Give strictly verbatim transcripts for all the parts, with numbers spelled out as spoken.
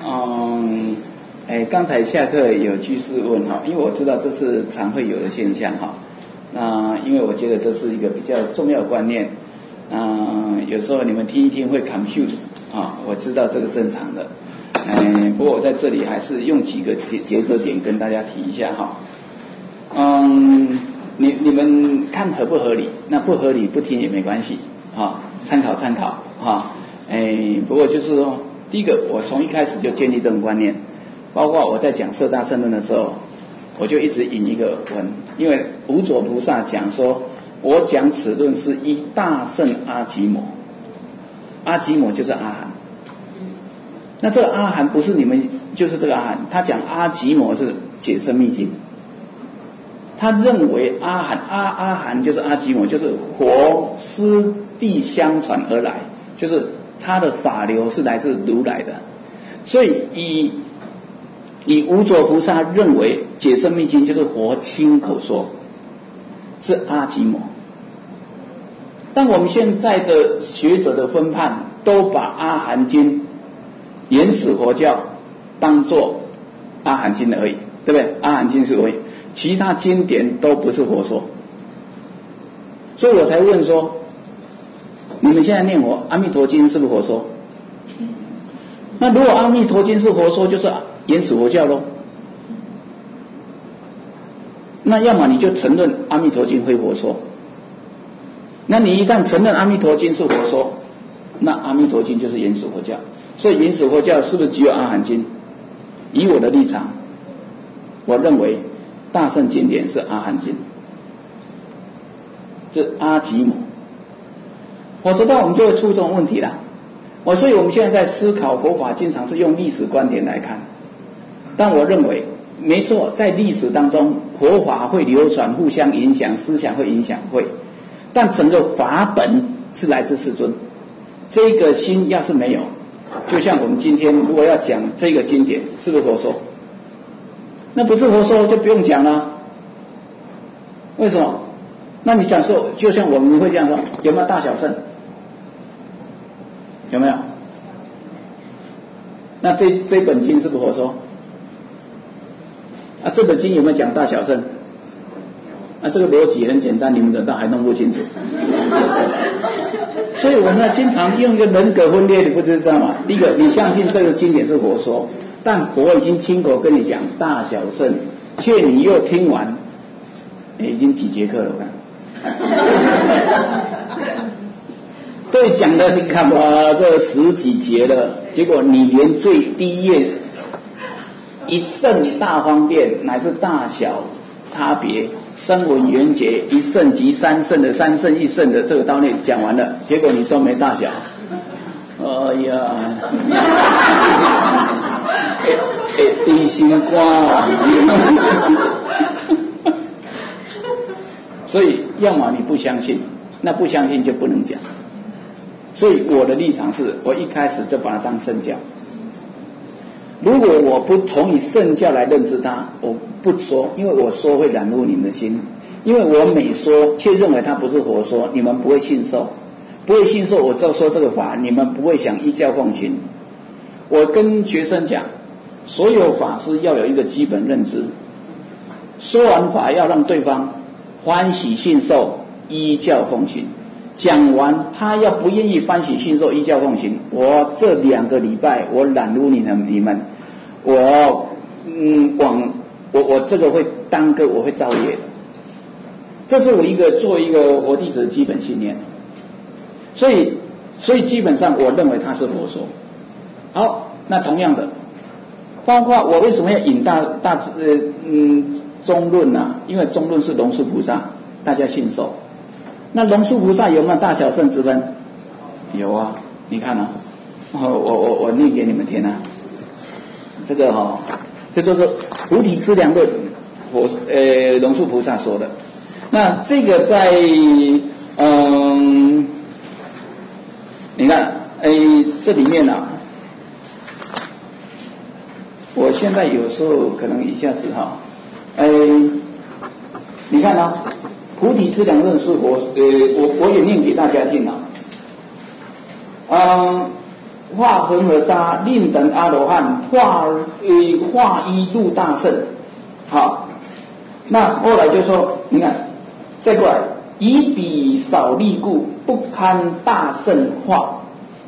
嗯，哎，刚才下课有居士问哈，因为我知道这是常会有的现象哈。那因为我觉得这是一个比较重要的观念，嗯，有时候你们听一听会 confuse 啊，我知道这个正常的。嗯，不过我在这里还是用几个节奏点跟大家提一下哈。嗯，你你们看合不合理？那不合理不听也没关系啊，参考参考哈。哎，不过就是说，第一个我从一开始就建立这种观念，包括我在讲色大乘论的时候，我就一直引一个文，因为无著菩萨讲说，我讲此论是依大圣阿基摩，阿基摩就是阿含。那这个阿含不是你们就是这个阿含，他讲阿基摩是解深密经，他认为阿含阿阿含就是阿基摩，就是佛师弟相传而来，就是他的法流是来自如来的，所以以以无著菩萨认为解深密经就是佛亲口说，是阿基摩。但我们现在的学者的分判都把阿含经原始佛教当作阿含经而已，对不对？阿含经是而已，其他经典都不是佛说。所以我才问说，你们现在念佛阿弥陀经是不是佛说？那如果阿弥陀经是佛说，就是原始佛教咯。那要么你就承认阿弥陀经非佛说，那你一旦承认阿弥陀经是佛说，那阿弥陀经就是原始佛教。所以原始佛教是不是只有阿含经？以我的立场，我认为大乘经典是阿含经，是阿基摩。我知道我们就会出这种问题了。我所以我们现在在思考佛法，经常是用历史观点来看。但我认为没错，在历史当中，佛法会流传，互相影响，思想会影响会，但整个法本是来自世尊。这个心要是没有，就像我们今天如果要讲这个经典是不是佛说，那不是佛说就不用讲了。为什么？那你讲说，就像我们会这样说，有没有大小乘？有没有？那这这本经是不是佛说？啊，这本经有没有讲大小乘？啊，这个逻辑很简单，你们难道还弄不清楚？所以我们要经常用一个人格分裂，你不知道吗？第一个，你相信这个经典是佛说，但佛已经亲口跟你讲大小乘，却你又听完，已经几节课了，我看。对，讲的你看吧，这十几节了，结果你连最低页一圣大方便乃至大小差别声闻缘觉一圣及三圣的三圣一圣的这个道理讲完了，结果你说没大小，哎呀，地心瓜，所以要么你不相信，那不相信就不能讲。所以我的立场是，我一开始就把它当圣教。如果我不从以圣教来认知它，我不说，因为我说会染入你们的心，因为我每说却认为它不是佛说，你们不会信受，不会信受我就说这个法，你们不会想依教奉行。我跟学生讲，所有法师要有一个基本认知，说完法要让对方欢喜信受，依教奉行。讲完他要不愿意欢喜信受依教奉行，我这两个礼拜我染入你们你们，我嗯往我我这个会耽搁，我会造业的。这是我一个做一个佛弟子的基本信念。所以所以基本上我认为他是佛说。好，那同样的，包括我为什么要引大大呃嗯中论啊？因为中论是龙树菩萨，大家信受。那龙树菩萨有没有大小乘之分？有啊，你看啊，我我我我念给你们听啊。这个哦，这就是菩提资粮论，我呃龙树菩萨说的。那这个在嗯，你看，哎这里面啊，我现在有时候可能一下子哈，哎，你看啊。菩提资粮论是我呃我我也念给大家听了，嗯， 化恒河沙，令等阿罗汉，化呃化一入大圣。好，那后来就说，你看，再过来，以彼少力故，不堪大圣化。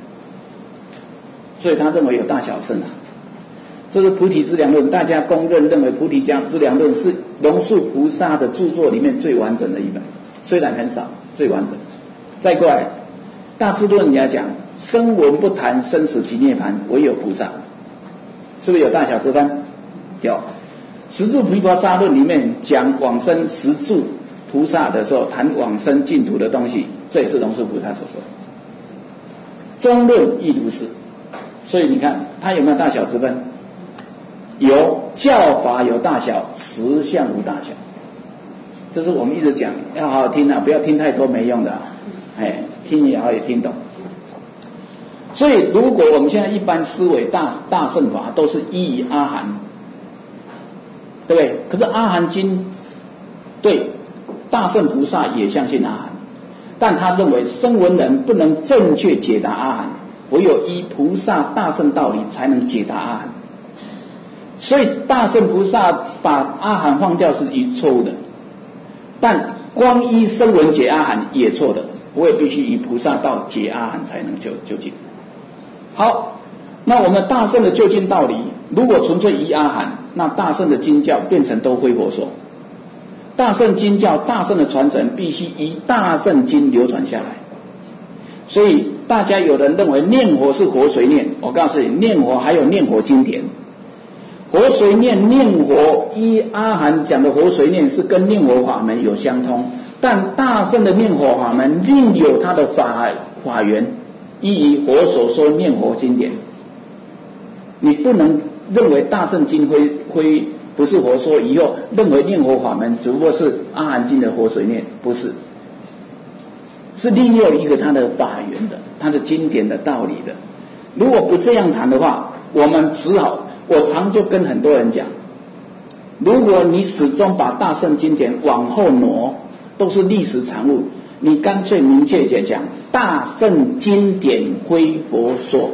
所以他认为有大小圣啊。这是菩提资粮论，大家公认认为菩提资粮论是龙树菩萨的著作里面最完整的一本，虽然很少，最完整。再过来，大智论也讲，声闻不谈生死及涅槃，唯有菩萨，是不是有大小之分？有。十住毗婆沙论里面讲往生十住菩萨的时候，谈往生净土的东西，这也是龙树菩萨所说。中论亦如是。所以你看，它有没有大小之分？有，教法有大小，实相无大小。这是我们一直讲，要好好听啊，不要听太多没用的啊，哎，听也好也听懂。所以，如果我们现在一般思维大大乘法都是依阿含，对不对？可是阿含经对大乘菩萨也相信阿含，但他认为声闻人不能正确解答阿含，唯有依菩萨大乘道理才能解答阿含。所以大乘菩萨把阿含放掉是一错误的，但光依声闻解阿含也错的，我也必须以菩萨道解阿含才能究究竟。好，那我们大乘的究竟道理，如果纯粹依阿含，那大乘的经教变成都非佛说。大乘经教、大乘的传承必须以大乘经流传下来。所以大家有人认为念佛是活随念，我告诉你，念佛还有念佛经典。活随念念佛依阿含讲的活随念是跟念佛法门有相通，但大乘的念佛法门另有它的法法源，依于佛所说念佛经典。你不能认为大乘经会会不是佛说，以后认为念佛法门只不过是阿含经的活随念，不是，是另有一个它的法源的，它的经典的道理的。如果不这样谈的话，我们只好。我常就跟很多人讲，如果你始终把大乘经典往后挪，都是历史产物，你干脆明确地讲，大乘经典非佛说，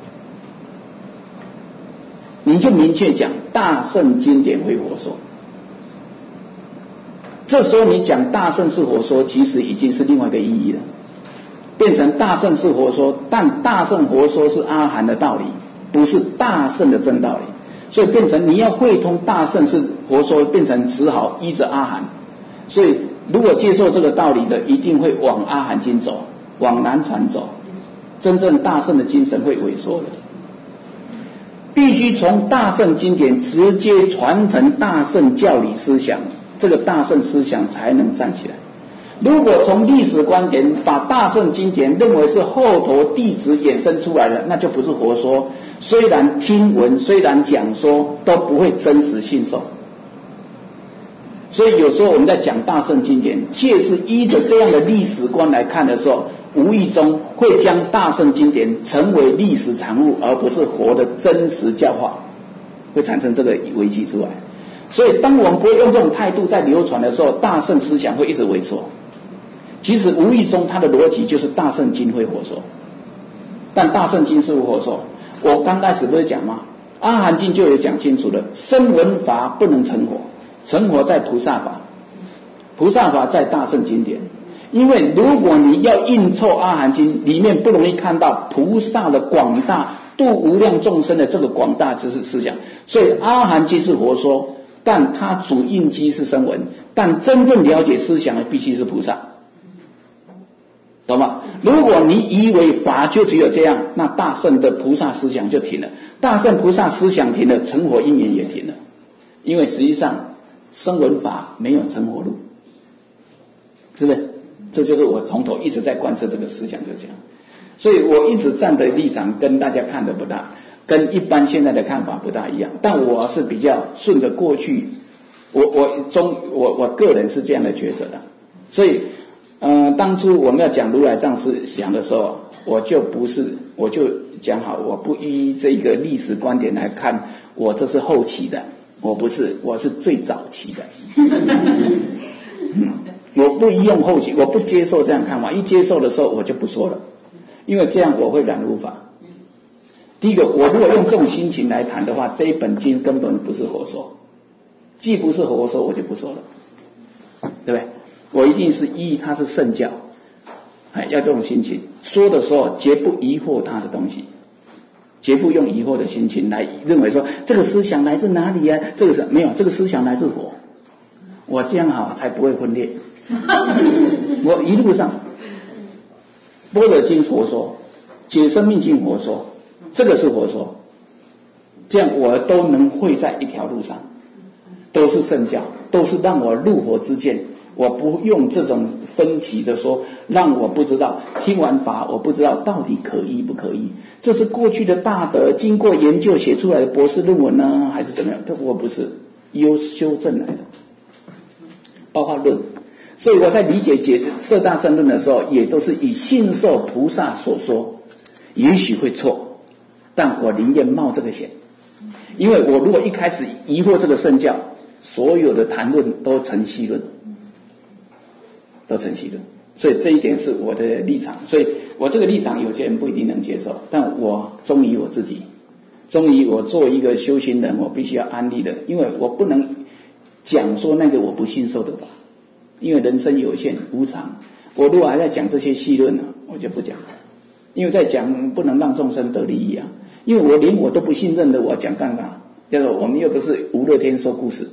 你就明确讲大乘经典非佛说。这时候你讲大乘是佛说，其实已经是另外一个意义了，变成大乘是佛说，但大乘佛说是阿含的道理，不是大乘的真道理，所以变成你要会通大乘是佛说，变成只好依着阿含。所以如果接受这个道理的，一定会往阿含经走，往南传走，真正大乘的精神会萎缩的。必须从大乘经典直接传承大乘教理思想，这个大乘思想才能站起来。如果从历史观点把大乘经典认为是后头弟子衍生出来的，那就不是佛说，虽然听闻，虽然讲说，都不会真实信受。所以有时候我们在讲大乘经典，切是依着这样的历史观来看的时候，无意中会将大乘经典成为历史产物，而不是活的真实教化，会产生这个危机出来。所以当我们不会用这种态度在流传的时候，大乘思想会一直萎缩。其实无意中它的逻辑就是大乘经会佛说，但大乘经是无佛说。我刚开始不是讲吗？阿含经就有讲清楚了，声闻法不能成佛，成佛在菩萨法，菩萨法在大乘经典。因为如果你要硬凑阿含经，里面不容易看到菩萨的广大度无量众生的这个广大知识思想，所以阿含经是佛说，但它主印基是声闻，但真正了解思想的必须是菩萨，懂吗？如果你以为法就只有这样，那大乘的菩萨思想就停了，大乘菩萨思想停了，成佛因缘也停了，因为实际上声闻法没有成佛路，是不是？这就是我从头一直在贯彻这个思想，就这样。所以我一直站的立场跟大家看的不大，跟一般现在的看法不大一样，但我是比较顺着过去，我我中我我个人是这样的抉择的。所以嗯、呃，当初我们要讲如来藏思想的时候，我就不是我就讲好，我不依这个历史观点来看，我这是后期的，我不是，我是最早期的。嗯，我不用后期，我不接受这样看法，一接受的时候我就不说了，因为这样我会染污法。 第一个，我如果用这种心情来谈的话，这一本经根本不是活说，既不是活说，我就不说了，对不对？我一定是依它是圣教，哎，要这种心情说的时候，绝不疑惑他的东西，绝不用疑惑的心情来认为说这个思想来自哪里啊？这个是没有，这个思想来自我，我这样好才不会分裂。我一路上，般若经活说，解生命经活说，这个是活说，这样我都能会在一条路上，都是圣教，都是让我入佛之见。我不用这种分歧的说，让我不知道听完法我不知道到底可依不可依，这是过去的大德经过研究写出来的博士论文呢，还是怎么样？这我不是由修正来的，包括论。所以我在理解解摄大乘论的时候，也都是以信受菩萨所说，也许会错，但我宁愿冒这个险，因为我如果一开始疑惑这个圣教，所有的谈论都成戏论，都成戏论。所以这一点是我的立场，所以我这个立场有些人不一定能接受，但我忠于我自己，忠于我做一个修行人，我必须要安立的，因为我不能讲说那个我不信受的法，因为人生有限无常，我如果还在讲这些戏论呢，我就不讲了，因为在讲不能让众生得利益啊，因为我连我都不信任的，我讲干嘛？叫做我们又不是吴乐天说故事。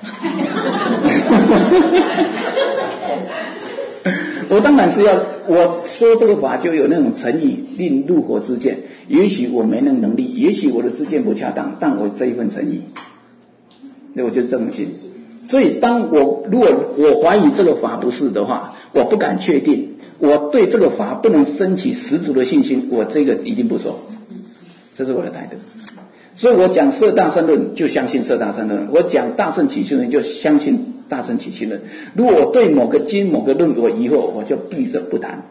我当然是要我说这个法就有那种诚意，令入佛之见。也许我没那能力，也许我的知见不恰当，但我这一份诚意，那我就这种心。所以当我如果我怀疑这个法不是的话，我不敢确定，我对这个法不能升起十足的信心，我这个一定不说，这是我的态度。所以我讲摄大乘论就相信摄大乘论，我讲大乘起信论就相信大乘起信论。如果我对某个经某个论我疑惑，我就闭着不谈，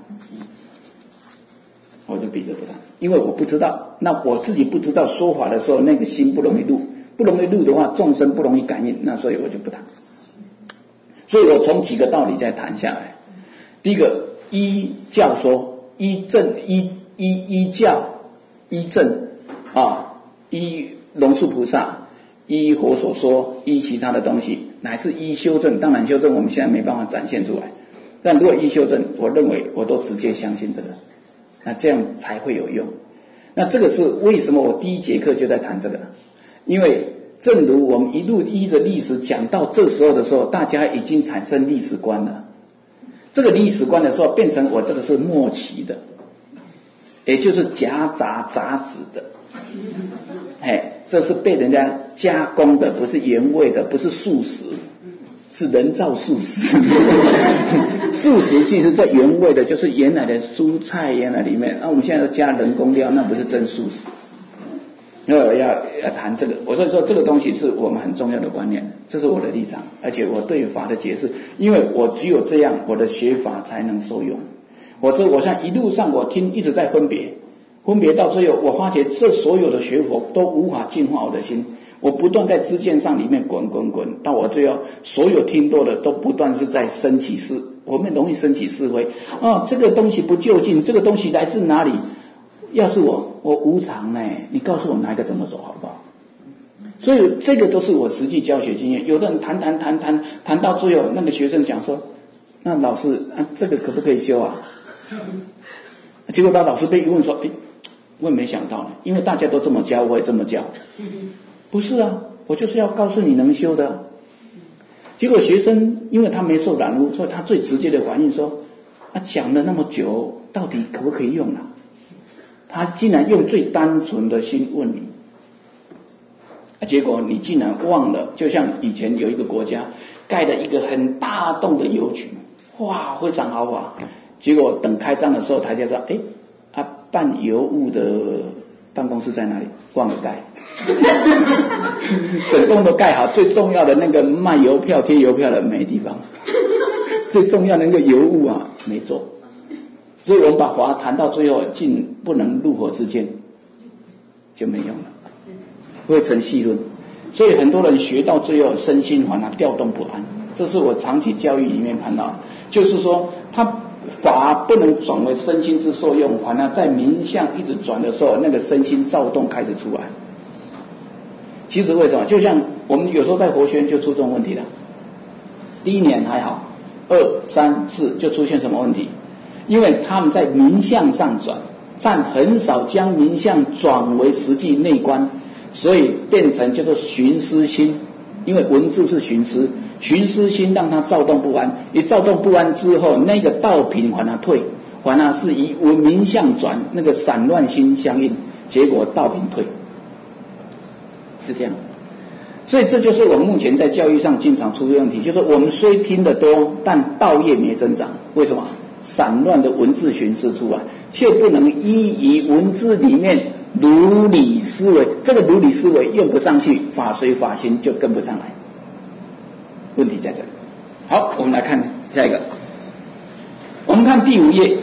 我就闭着不谈，因为我不知道，那我自己不知道说法的时候，那个心不容易入，不容易入的话，众生不容易感应，那所以我就不谈。所以我从几个道理再谈下来。第一个，依教说，依正，依依依教，依正啊。依龙树菩萨，依佛所说，依其他的东西，乃至依修正。当然修正我们现在没办法展现出来，但如果依修正，我认为我都直接相信这个，那这样才会有用。那这个是为什么我第一节课就在谈这个，因为正如我们一路依着历史讲到这时候的时候，大家已经产生历史观了，这个历史观的时候变成我这个是末期的，也就是夹杂杂质的，哎，这是被人家加工的，不是原味的，不是素食，是人造素食。素食其实在原味的，就是原来的蔬菜原来里面，那、啊、我们现在都加人工料，那不是真素食。因为我要要谈这个，我所以说这个东西是我们很重要的观念，这是我的立场，而且我对法的解释，因为我只有这样，我的学法才能受用。我这我像一路上我听一直在分别。分别到最后，我发觉这所有的学佛都无法净化我的心，我不断在知见上里面滚滚滚，到我最后所有听多的都不断是在升起是，我们容易升起是非啊，这个东西不究竟，这个东西来自哪里？要是我我无常呢，你告诉我哪一个怎么走好不好？所以这个都是我实际教学经验。有的人谈谈谈谈谈到最后，那个学生讲说，那老师啊，这个可不可以修啊？结果他老师被一问说，诶我也没想到呢，因为大家都这么教，我也这么教。不是啊，我就是要告诉你能修的。结果学生因为他没受染污，所以他最直接的反应说，他、啊、讲了那么久，到底可不可以用啊？他竟然用最单纯的心问你，啊、结果你竟然忘了，就像以前有一个国家盖了一个很大栋的邮局，哇，非常豪华。结果等开张的时候，大家说，哎。啊，办邮务的办公室在哪里？忘了盖，整栋都盖好，最重要的那个卖邮票、贴邮票的没地方，最重要的那个邮务啊没做，所以我们把法谈到最后，竟不能入佛之见，就没用了，会成戏论。所以很多人学到最后，身心烦恼调动不安，这是我长期教育里面看到，就是说他法不能转为身心之受用，反而在冥想一直转的时候，那个身心躁动开始出来。其实为什么？就像我们有时候在活学就出这种问题了。第一年还好，二三四就出现什么问题？因为他们在冥想上转，但很少将冥想转为实际内观，所以变成叫做寻思心。因为文字是寻思，寻思心让它躁动不安，一躁动不安之后，那个道品反而退，反而是以文冥想转，那个散乱心相应，结果道品退，是这样。所以这就是我们目前在教育上经常出的问题，就是我们虽听得多，但道业没增长。为什么？散乱的文字寻思出来，却不能依于文字里面如理思维，这个如理思维用不上去，法随法行就跟不上来。问题在这里。好，我们来看下一个。我们看第五页，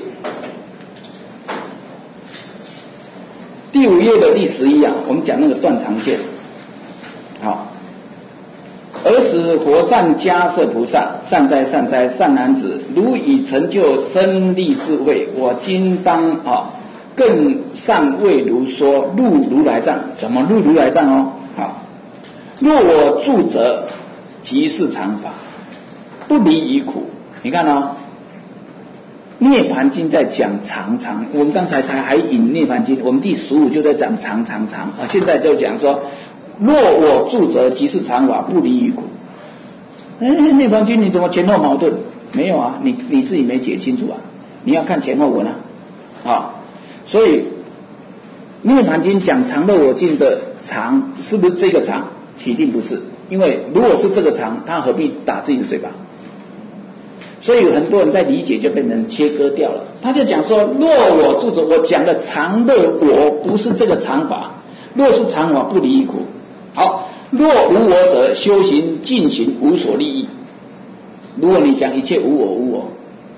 第五页的第十一啊，我们讲那个断常线。好。尔时佛赞迦叶菩萨，善哉善哉，善男子，如已成就深利智慧，我今当啊更善为如说，入如来藏。怎么入如来藏哦？好，若我住者，即是常法，不离于苦。你看哦，涅盘经在讲常常，我们刚才才还引涅盘经，我们第十五就在讲常常常啊，现在就讲说。若我住者，即是常法，不离于苦。哎，涅槃经你怎么前后矛盾？没有啊，你你自己没解清楚啊，你要看前后文啊。啊，所以涅槃经讲常乐我净的常，是不是这个常？铁定不是，因为如果是这个常，他何必打自己的嘴巴？所以很多人在理解就变成切割掉了。他就讲说，若我住者，我讲的常乐我不是这个常法，若是常法，不离于苦。好，若无我者，修行尽行无所利益。如果你讲一切无我无我，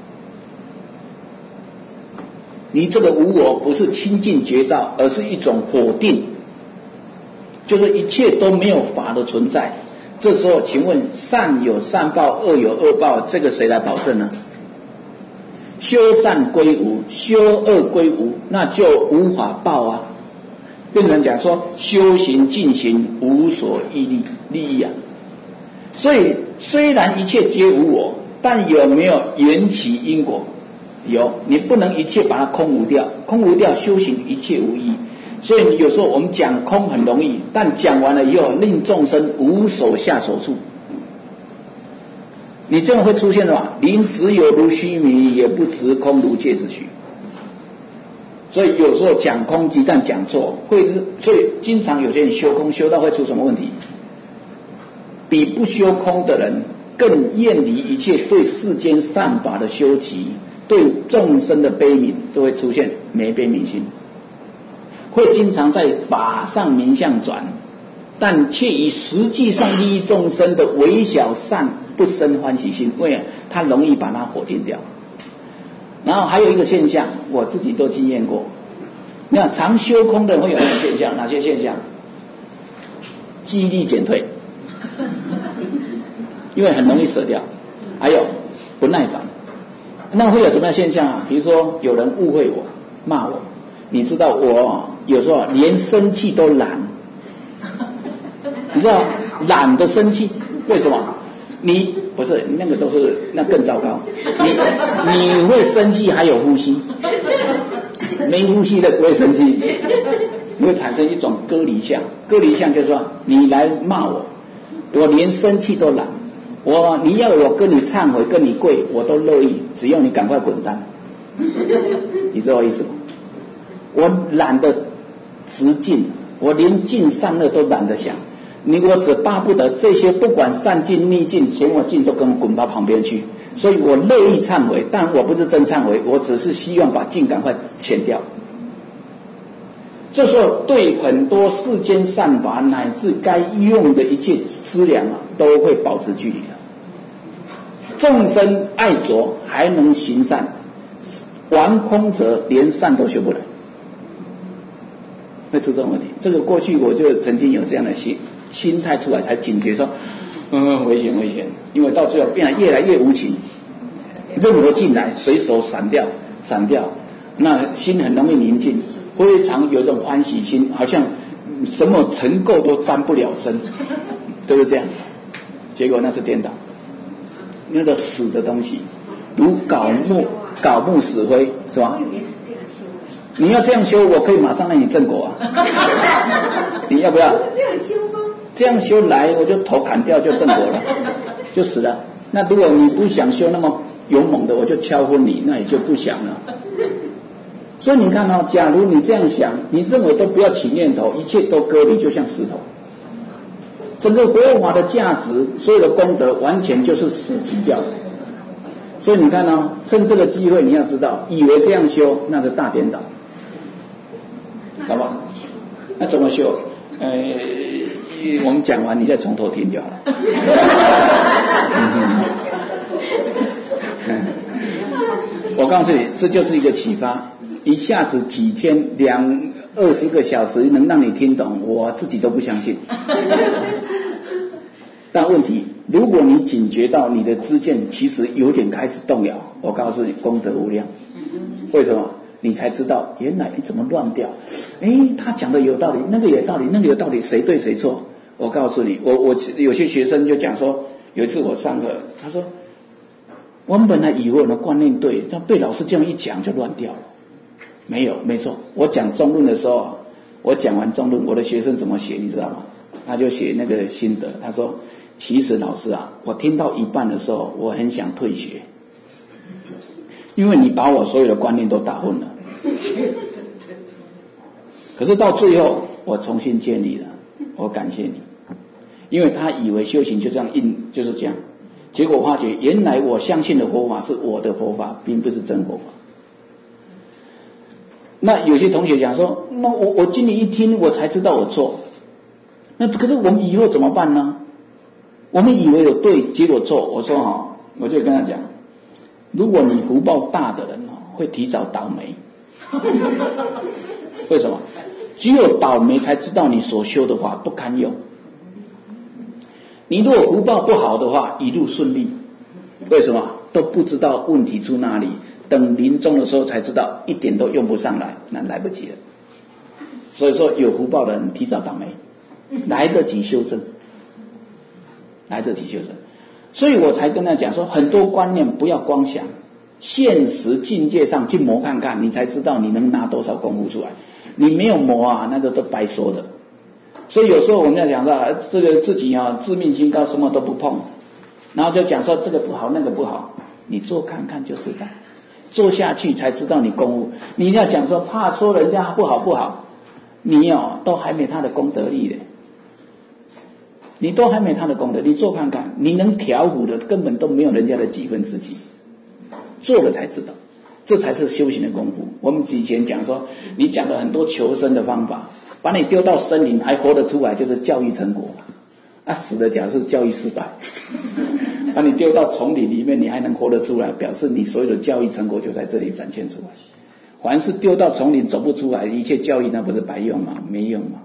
你这个无我不是清净觉照，而是一种否定，就是一切都没有法的存在。这时候请问善有善报，恶有恶报，这个谁来保证呢？修善归无，修恶归无，那就无法报啊。变成讲说修行尽行无所益利利益啊，所以虽然一切皆无我，但有没有缘起因果？有，你不能一切把它空无掉，空无掉修行一切无益。所以有时候我们讲空很容易，但讲完了以后令众生无所下手处，你这样会出现的嘛？临只有如虚迷，也不知空如芥子虚。所以有时候讲空鸡蛋讲错，会所以经常有些人修空修到会出什么问题？比不修空的人更厌离一切对世间善法的修习，对众生的悲悯都会出现没悲悯心，会经常在法上名相转，但却以实际上利益众生的微小善不生欢喜心，因为他容易把它否定掉。然后还有一个现象，我自己都经验过。你看，常修空的人会有哪些现象？哪些现象？记忆力减退，因为很容易舍掉。还有不耐烦。那会有什么样的现象啊？比如说有人误会我，骂我，你知道我有时候连生气都懒，你知道懒得生气，为什么？你不是那个都是那更糟糕，你你会生气还有呼吸，没呼吸的不会生气，你会产生一种割离相。割离相就是说你来骂我，我连生气都懒，我你要我跟你忏悔跟你跪我都乐意，只要你赶快滚蛋，你知道我意思吗？我懒得直进，我连进善恶都懒得想。你我只巴不得这些不管善尽逆尽嫌我尽都跟我滚到旁边去，所以我乐意忏悔，但我不是真忏悔，我只是希望把尽赶快遣掉。这时候对很多世间善法乃至该用的一切资粮啊，都会保持距离的。众生爱着还能行善，玩空者连善都学不来，会出这种问题。这个过去我就曾经有这样的心心态出来，才警觉说，嗯，危险危险，因为到最后变得越来越无情， 任何进来随手闪掉闪掉，那心很容易宁静，非常有种欢喜心，好像什么尘垢都沾不了身，对不对这样？结果那是颠倒，那个死的东西如槁木槁木死灰，是吧？你要这样修，我可以马上让你正果啊！你要不要？这样修来，我就头砍掉就正果了，就死了。那如果你不想修那么勇猛的，我就敲昏你，那也就不想了。所以你看哦，假如你这样想，你认为都不要起念头，一切都割离，就像石头。整个佛法的价值，所有的功德，完全就是死极掉。所以你看哦，趁这个机会，你要知道，以为这样修，那是大颠倒，好不好？那怎么修？呃，我们讲完，你再从头听就好了。我告诉你，这就是一个启发，一下子几天两二十个小时能让你听懂，我自己都不相信。但问题，如果你警觉到你的知见其实有点开始动摇，我告诉你，功德无量。为什么？你才知道原来你怎么乱掉。诶，他讲的有道理，那个有道理，那个有道理，谁对谁错？我告诉你，我我有些学生就讲说，有一次我上课，他说我们本来以为我的观念对，但被老师这样一讲就乱掉了。没有，没错。我讲中论的时候，我讲完中论，我的学生怎么写你知道吗？他就写那个心得，他说其实老师啊，我听到一半的时候我很想退学，因为你把我所有的观念都打混了。可是到最后我重新建立了，我感谢你，因为他以为修行就这样硬，就是这样，结果发觉原来我相信的佛法是我的佛法，并不是真佛法。那有些同学讲说，那我我今天一听我才知道我错，那可是我们以后怎么办呢？我们以为有对，结果错。我说哈，我就跟他讲，如果你福报大的人会提早倒霉。为什么？只有倒霉才知道你所修的法不堪用。你如果福报不好的话，一路顺利。为什么？都不知道问题出哪里，等临终的时候才知道，一点都用不上来，那来不及了。所以说，有福报的人提早倒霉，来得及修正，来得及修正。所以我才跟他讲说，很多观念不要光想，现实境界上去磨看看，你才知道你能拿多少功夫出来。你没有磨啊，那个都白说的。所以有时候我们要讲到这个自己啊，自命清高，什么都不碰，然后就讲说这个不好那个不好，你做看看就知道，做下去才知道你功夫。你要讲说怕说人家不好不好，你哦都还没他的功德力的，你都还没他的功德，你做看看，你能调伏的根本都没有人家的几分之几，做了才知道，这才是修行的功夫。我们以前讲说，你讲了很多求生的方法，把你丢到森林还活得出来，就是教育成果嘛。啊，死的假如是教育失败，把你丢到丛林里面，你还能活得出来，表示你所有的教育成果就在这里展现出来。凡是丢到丛林走不出来，一切教育那不是白用吗？没用吗？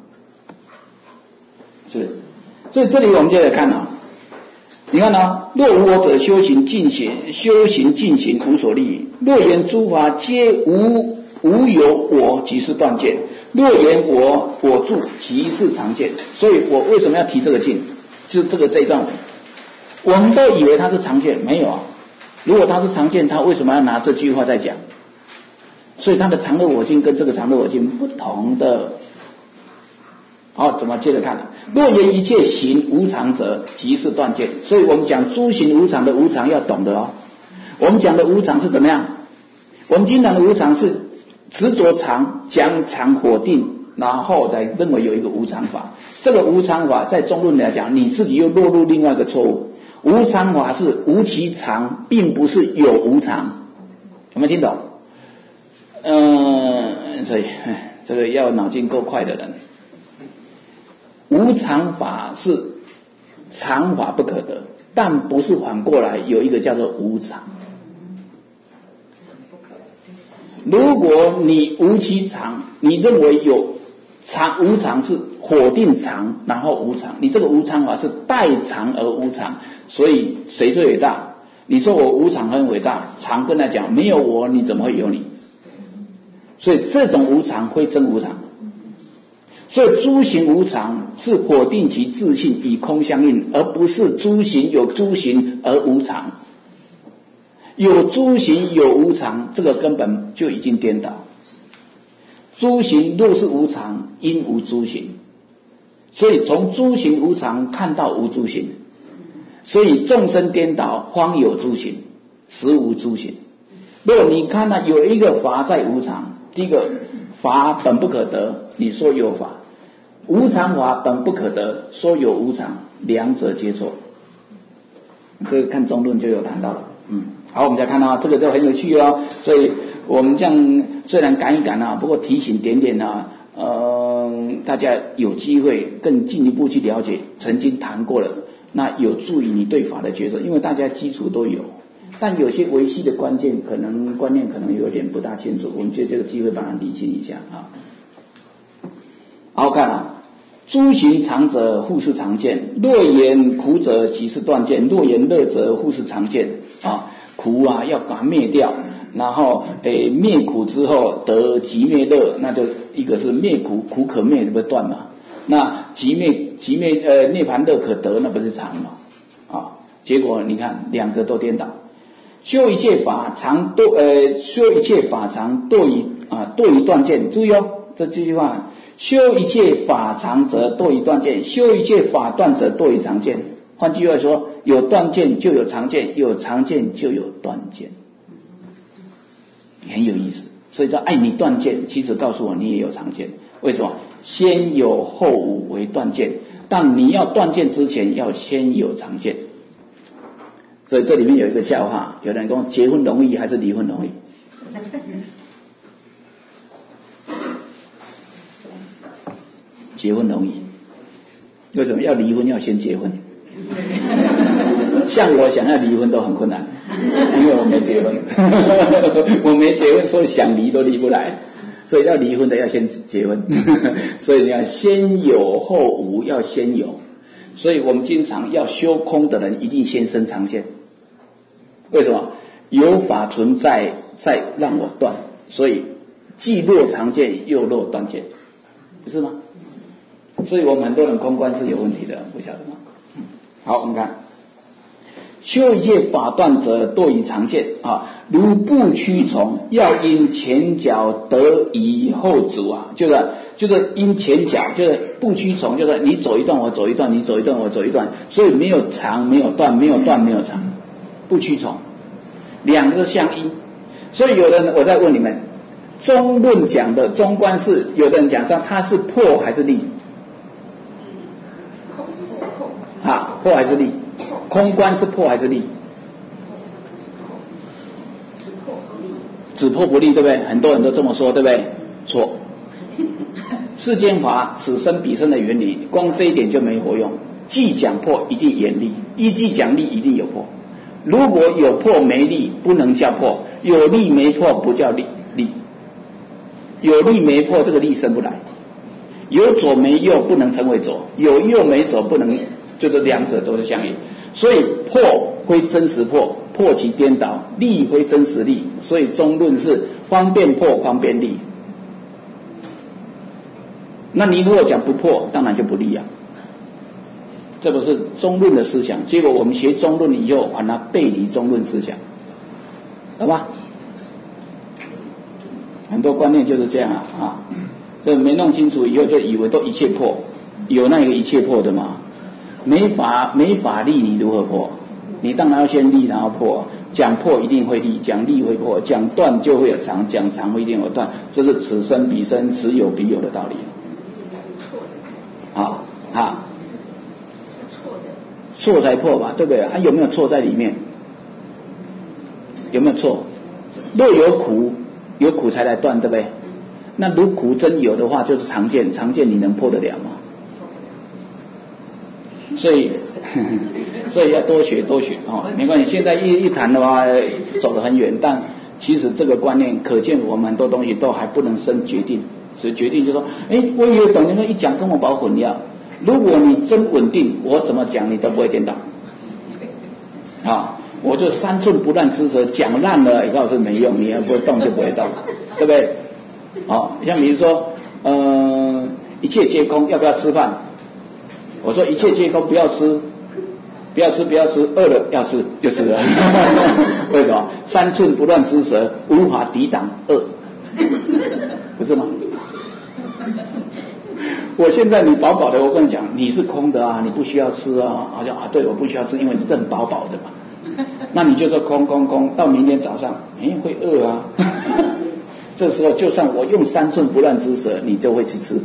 是，所以这里我们接着看啊，你看啊，若无我者，修行尽行，修行尽行无所利益。若言诸法皆无无有我，即是断见。若言我我住，即是常见。所以我为什么要提这个尽？就是这个这一段，我们都以为它是常见，没有啊。如果它是常见，他为什么要拿这句话在讲？所以他的常乐我净跟这个常乐我净不同的。好，怎么接着看？若言一切行无常者，即是断见。所以我们讲诸行无常的无常要懂得哦。我们讲的无常是怎么样？我们经常的无常是执着常，将常否定，然后再认为有一个无常法。这个无常法在中论来讲，你自己又落入另外一个错误。无常法是无其常，并不是有无常。有没有听懂？嗯，所以这个要脑筋够快的人。无常法是常法不可得，但不是反过来有一个叫做无常。如果你无其常，你认为有常，无常是否定常，然后无常，你这个无常法是代常而无常，所以谁最伟大？ 你说我无常很伟大，常跟他讲没有我你怎么会有你？所以这种无常非真无常。所以诸行无常是否定其自性与空相应，而不是诸行有诸行而无常。有诸行有无常，这个根本就已经颠倒。诸行若是无常，应无诸行。所以从诸行无常看到无诸行，所以众生颠倒，方有诸行，实无诸行。若你看到有一个法在无常，第一个法本不可得，你说有法；无常法本不可得，说有无常，两者皆错。这个看中论就有谈到了。嗯，好，我们再看到这个就很有趣哦。所以我们这样虽然赶一赶啊，不过提醒点点啊。呃，大家有机会更进一步去了解曾经谈过了，那有助于你对法的抉择，因为大家基础都有，但有些维系的关键可能观念可能有点不大清楚，我们借这个机会把它理清一下啊。好，看啊，诸行常者，复是常见；若言苦者，即是断见；若言乐者，复是常见。啊，苦啊要把它灭掉。然后诶灭苦之后得即灭乐，那就一个是灭苦，苦可灭，这不是断嘛？那即灭即灭呃涅槃乐可得，那不是常嘛？啊，结果你看两个都颠倒。修一切法常堕呃修一切法常堕于啊堕于断见，注意哦这句话，修一切法常则堕于断见，修一切法断则堕于常见。换句话说，有断见就有常见，有常见就有断见。很有意思，所以说爱你断见，其实告诉我你也有常见。为什么？先有后无为断见，但你要断见之前要先有常见。所以这里面有一个笑话，有人说结婚容易还是离婚容易？结婚容易，为什么要离婚要先结婚？像我想要离婚都很困难，因为我没结婚，我没结婚，所以想离都离不来。所以要离婚的要先结婚，所以你要先有后无，要先有。所以我们经常要修空的人，一定先生常见。为什么？有法存在，再让我断，所以既落常见，又落断见，不是吗？所以我们很多人空观是有问题的，不晓得吗？好，我们看。修一切法断则堕于常见啊，如不屈从，要因前脚得以后足啊，就是就是因前脚，就是不屈从，就是你走一段我走一段，你走一段我走一段，所以没有长没有断，没有断没有长，不屈从，两个相因。所以有的人，我再问你们，中论讲的中观是，有的人讲上它是破还是立？啊，破还是立？空观是破还是立？只破不立，对不对？很多人都这么说，对不对？错。世间法此生彼生的原理，光这一点就没活用。既讲破一定严厉，一既讲立一定有破。如果有破没立，不能叫破；有立没破，不叫立立。有立没破，这个立生不来。有左没右，不能成为左；有右没左，不能，就是两者都是相应。所以破非真实破，破其颠倒；立非真实立，所以中论是方便破，方便立。那你如果讲不破，当然就不立啊。这不是中论的思想，结果我们学中论以后，把它背离中论思想，懂吗？很多观念就是这样啊啊，这没弄清楚以后，就以为都一切破，有那个一切破的嘛？没法没法立，你如何破？你当然要先立，然后破。讲破一定会立，讲立会破，讲断就会有长，讲长会一定有断，这是此生彼生，此有彼有的道理。啊啊，错才破吧，对不对？啊，有没有错在里面？有没有错？若有苦，有苦才来断，对不对？那如苦真有的话，就是常见，常见你能破得了吗？所以，呵呵所以要多学多学哦，没关系。现在一一谈的话，走得很远，但其实这个观念，可见我们很多东西都还不能生决定。所以决定就说，哎，我以为等人一讲跟我把我混淆。如果你真稳定，我怎么讲你都不会颠倒。啊， 我就三寸不烂之舌，讲烂了以后是没用，你要不动就不会动，对不对？好，像比如说，呃，一切皆空，要不要吃饭？我说一切皆空，不要吃，不要吃，不要吃，饿了要吃就吃了。为什么？三寸不烂之舌无法抵挡饿，不是吗？我现在你饱饱的，我跟你讲，你是空的啊，你不需要吃啊。好像啊，对，我不需要吃，因为你正饱饱的嘛。那你就说空空空，到明天早上，哎，会饿啊。这时候就算我用三寸不烂之舌，你就会去吃。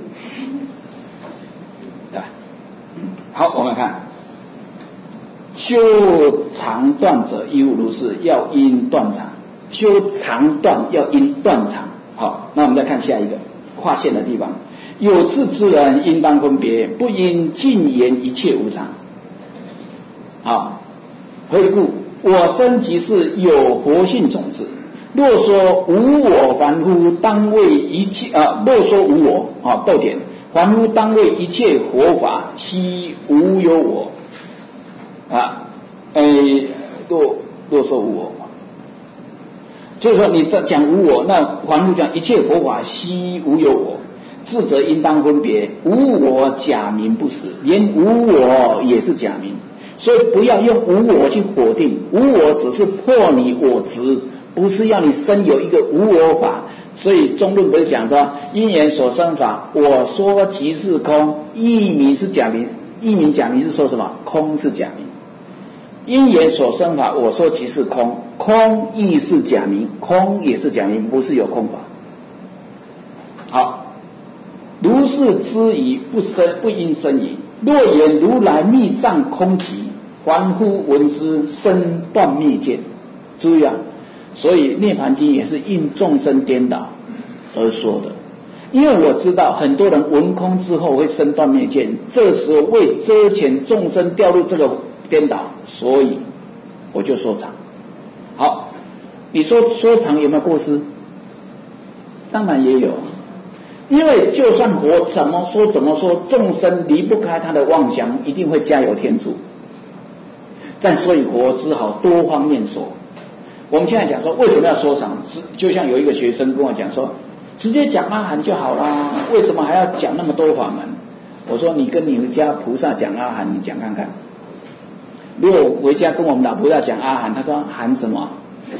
对吧？好，我们看，修长断者亦复如是，要因断长。修长断要因断长。好，那我们再看下一个划线的地方。有志之人应当分别，不应尽言一切无常。好，回顾我生即是有活性种子。若说无我，凡夫当为一切啊；若说无我啊，逗点，凡夫当为一切佛法，悉无有我啊。诶，若若说无我，就是说你在讲无我，那凡夫讲一切佛法悉无有我。智者应当分别，无我假名不实，连无我也是假名，所以不要用无我去否定，无我只是破你我执，不是要你生有一个无我法。所以中论不是讲说因缘所生法，我说即是空，义名是假名，义名假名是说什么？空是假名。因缘所生法，我说即是空，空亦是假名，空也是假名，不是有空法。好。如是知疑，不生不应生疑。若言如来密藏空寂，凡夫闻之，生断灭见。注意啊，所以涅槃经也是应众生颠倒而说的。因为我知道很多人闻空之后会生断灭见，这时候为遮遣众生掉入这个颠倒，所以我就说长。好，你说说长有没有过失？当然也有。因为就算佛怎么说怎么说，众生离不开他的妄想，一定会加油添醋。但所以佛只好多方面说。我们现在讲说为什么要说长，就像有一个学生跟我讲说，直接讲阿含就好啦，为什么还要讲那么多法门？我说你跟你们家菩萨讲阿含，你讲看看。如果回家跟我们老菩萨讲阿含，他说含什么？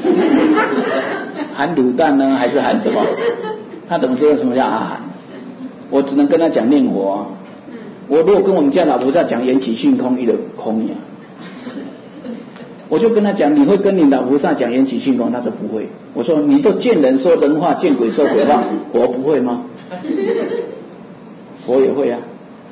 含卤蛋呢，还是含什么？他怎么知道什么叫阿含？我只能跟他讲念佛啊。我如果跟我们家老菩萨讲缘起性空，一个空呀，我就跟他讲，你会跟你老菩萨讲缘起性空？他说不会。我说你都见人说人话，见鬼说鬼话，佛不会吗？佛也会啊。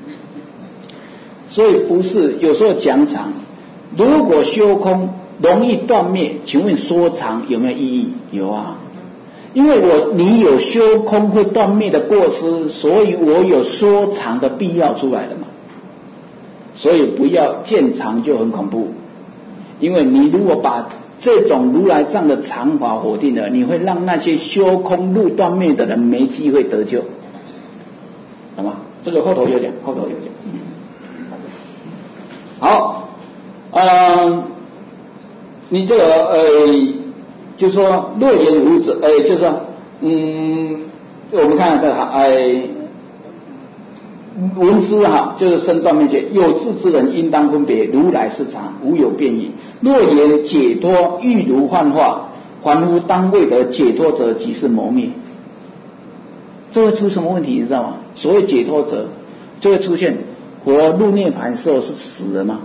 所以不是有时候讲长，如果修空容易断灭，请问说长有没有意义？有啊。因为我你有修空会断灭的过失，所以我有说长的必要出来了嘛。所以不要见长就很恐怖，因为你如果把这种如来藏的常法否定了，你会让那些修空入断灭的人没机会得救，好吗？这个后头有讲，后头有讲。好，呃，你这个呃。就是说，若言无者，哎，就是说，嗯，我们看这个，哎，闻之哈，就是生断灭见。有志之人应当分别，如来是常，无有变异。若言解脱，欲如幻化，凡夫当为得解脱者，即是谋灭。这会出什么问题？你知道吗？所谓解脱者，就会出现佛入涅槃的时候是死了吗？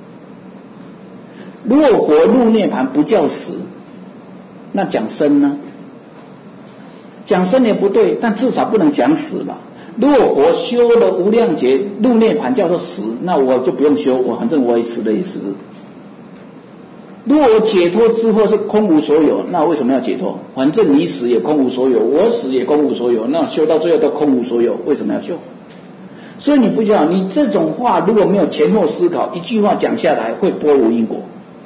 如果佛入涅槃不叫死，那讲生呢？讲生也不对，但至少不能讲死吧。如果我修了无量劫入涅槃叫做死，那我就不用修，我反正我也死了也死。如果我解脱之后是空无所有，那为什么要解脱？反正你死也空无所有，我死也空无所有，那修到最后都空无所有，为什么要修？所以你不知道，你这种话如果没有前后思考，一句话讲下来会波无因果。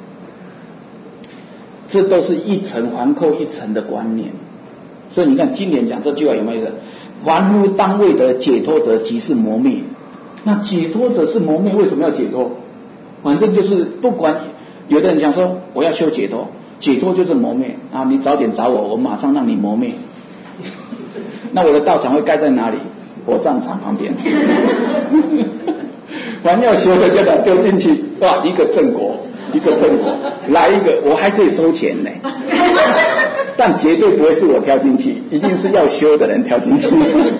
这都是一层环扣一层的观念，所以你看经典讲这句话有没有意思？凡夫当为得解脱者，即是磨灭。那解脱者是磨灭，为什么要解脱？反正就是不管有的人讲说我要修解脱，解脱就是磨灭啊，你早点找我，我马上让你磨灭。那我的道场会盖在哪里？火葬场旁边。凡要修的就把它丢进去，哇，一个正果，一个正果，来一个，我还可以收钱呢。但绝对不会是我跳进去，一定是要修的人跳进去。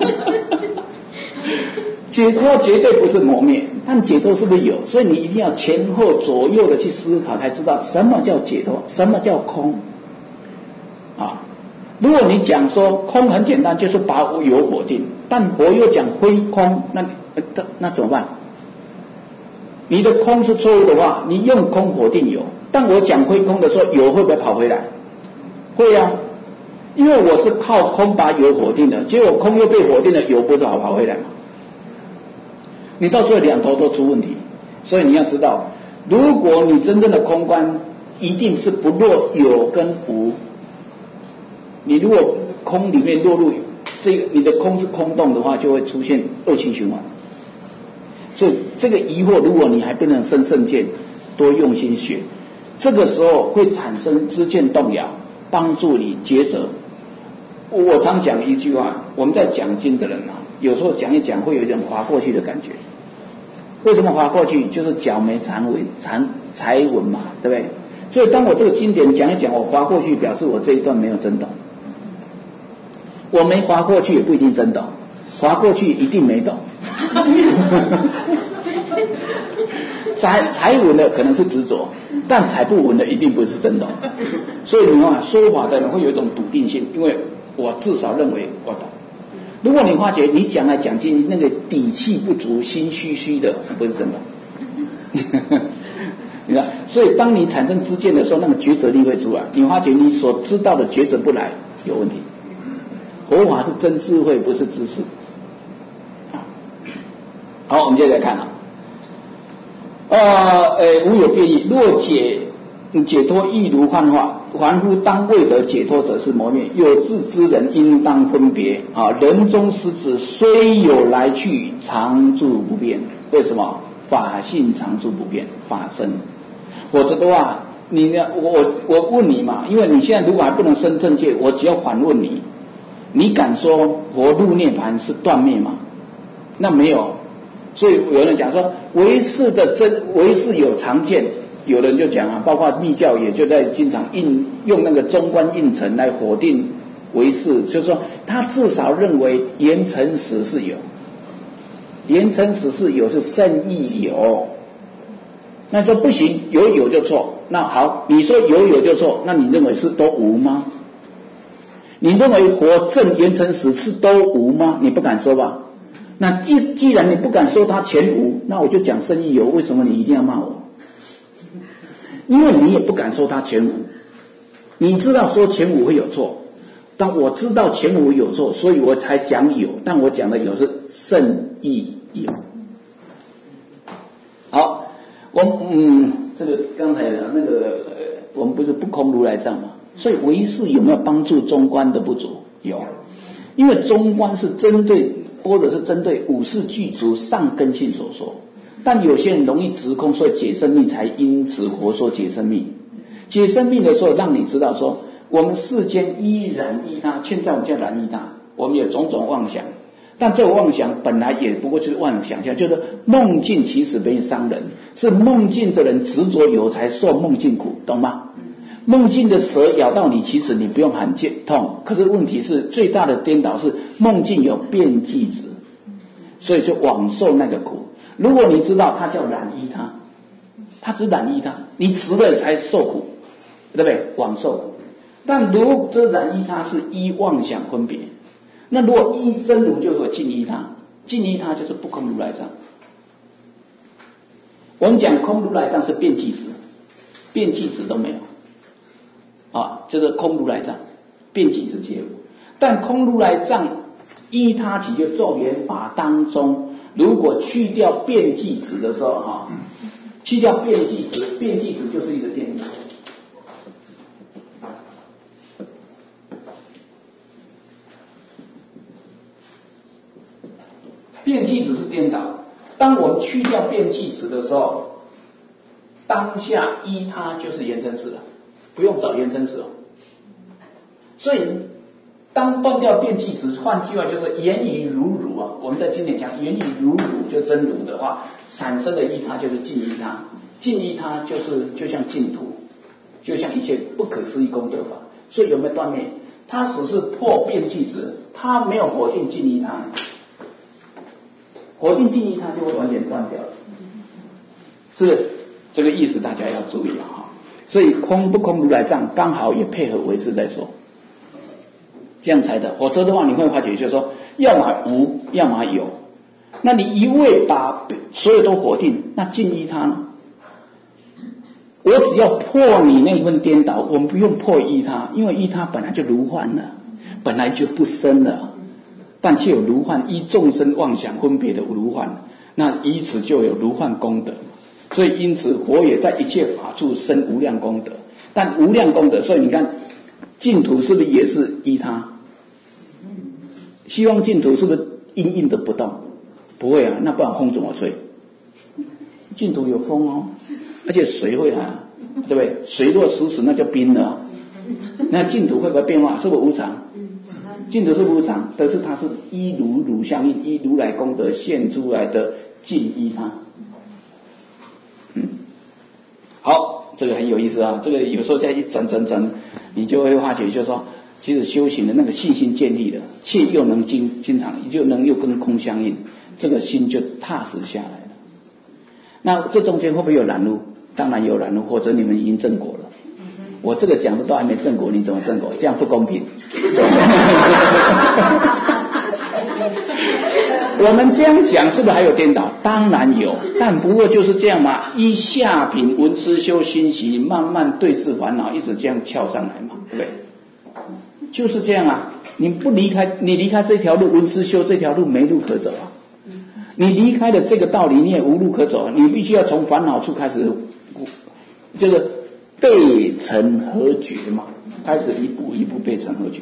解脱绝对不是磨灭，但解脱是不是有？所以你一定要前后左右的去思考，才知道什么叫解脱，什么叫空。啊，如果你讲说空很简单，就是把有否定，但我又讲非空，那那那怎么办？你的空是错误的话，你用空否定有，但我讲非空的时候，有会不会跑回来？会啊，因为我是靠空把有否定的，结果空又被否定了，有不是好跑回来吗？你到最后两头都出问题，所以你要知道，如果你真正的空观，一定是不落有跟无。你如果空里面落入这个，你的空是空洞的话，就会出现恶性循环。所以这个疑惑，如果你还不能生圣见，多用心学，这个时候会产生知见动摇，帮助你抉择。我常讲一句话，我们在讲经的人啊，有时候讲一讲会有一种滑过去的感觉。为什么滑过去？就是脚没踩稳，踩踩稳嘛，对不对？所以当我这个经典讲一讲，我滑过去，表示我这一段没有真懂。我没滑过去也不一定真懂，滑过去一定没懂。踩踩稳的可能是执着，但踩不稳的一定不是真懂。所以你看，说法的人会有一种笃定性，因为我至少认为我懂。如果你发觉你讲来讲去那个底气不足，心虚虚的，不是真懂。你看，所以当你产生知见的时候，那个抉择力会出来。你发觉你所知道的抉择不来，有问题。佛法是真智慧，不是知识。好，我们接着来看啊。呃，呃，无有变异。若解解脱亦如幻化，凡夫当未得解脱者是磨灭。有智之人应当分别啊。人中实质虽有来去，常住不变。为什么？法性常住不变，法身。否则的话，你呢？我我我问你嘛，因为你现在如果还不能生正界，我只要反问你，你敢说佛入涅槃是断灭吗？那没有。所以有人讲说唯识的真唯识有常见，有人就讲啊，包括密教也就在经常印用那个中观应成来否定唯识，就是说他至少认为言诚实是有，言诚实是有是圣意有，那说不行，有有就错。那好，你说有有就错，那你认为是都无吗？你认为佛正言诚实是都无吗？你不敢说吧？那既既然你不敢说他全无，那我就讲圣意有，为什么你一定要骂我？因为你也不敢说他全无，你知道说全无会有错，但我知道全无有错，所以我才讲有，但我讲的有是圣意有。好，我嗯，这个刚才的那个、呃、我们不是不空如来藏嘛，所以唯识有没有帮助中观的不足？有，因为中观是针对或者是针对五识具足上根性所说，但有些人容易执空，所以解生命才因此活说解生命。解生命的时候，让你知道说，我们世间依然依他，现在我们叫然依他，我们有种种妄想，但这个妄想本来也不过就是妄想象，就是梦境其实没伤人，是梦境的人执着有才受梦境苦，懂吗？梦境的蛇咬到你，其实你不用喊痛，可是问题是最大的颠倒是梦境有变剂质，所以就枉受那个苦。如果你知道它叫染依他，它只染依他，你执了才受苦，对不对？枉受。但如这染依他是依妄想分别，那如果依真如就有尽依他，尽依他就是不空如来藏。我们讲空如来藏是变剂质，变剂质都没有。啊，这个空如来藏，变剂质皆无。但空如来藏依他起就咒言法当中，如果去掉变剂质的时候，哈、啊，去掉变剂质，变剂质就是一个颠倒。变剂质是颠倒。当我们去掉变剂质的时候， 当下依他就是言称式了，不用找言称式哦。所以当断掉变记词，换句话就是言语如如啊，我们在经典讲言语如如就真如的话，产生的依他就是尽依他，尽依他就是就像净土，就像一切不可思议功德法。所以有没有断灭？他只是破变记词，他没有否定尽依他，否定尽依他就会完全断掉了。是这个意思，大家要注意啊。所以空不空如来藏刚好也配合唯识在说，这样才的。否则的话，你会发觉就是说，要么无，要么有。那你一味把所有都否定，那尽依他呢？我只要破你那一份颠倒，我们不用破依他，因为依他本来就如幻了，本来就不生了，但却有如幻，依众生妄想分别的如幻，那以此就有如幻功德。所以因此佛也在一切法处生无量功德，但无量功德，所以你看净土是不是也是依他？希望净土是不是硬硬的不动？不会啊，那不然风怎么吹？净土有风哦，而且水会来啊，对不对？水若死死那就冰了、啊，那净土会不会变化？是不是无常？净土是无常，但是它是依如如相应，依如来功德现出来的尽依他。嗯，好，这个很有意思啊。这个有时候再一转转转，你就会发觉，就是说，其实修行的那个信心建立了，且又能经经常，就能又跟空相应，这个心就踏实下来了。那这中间会不会有拦路？当然有拦路，或者你们已经证果了。我这个讲的都还没证果，你怎么证果？这样不公平。我们这样讲是不是还有颠倒？当然有，但不过就是这样嘛，依下品闻思修熏习，慢慢对治烦恼，一直这样跳上来嘛，对不对？就是这样啊，你不离开，你离开这条路，闻思修这条路没路可走啊。你离开了这个道理，你也无路可走，你必须要从烦恼处开始，这个背尘合觉嘛，开始一步一步背尘合觉。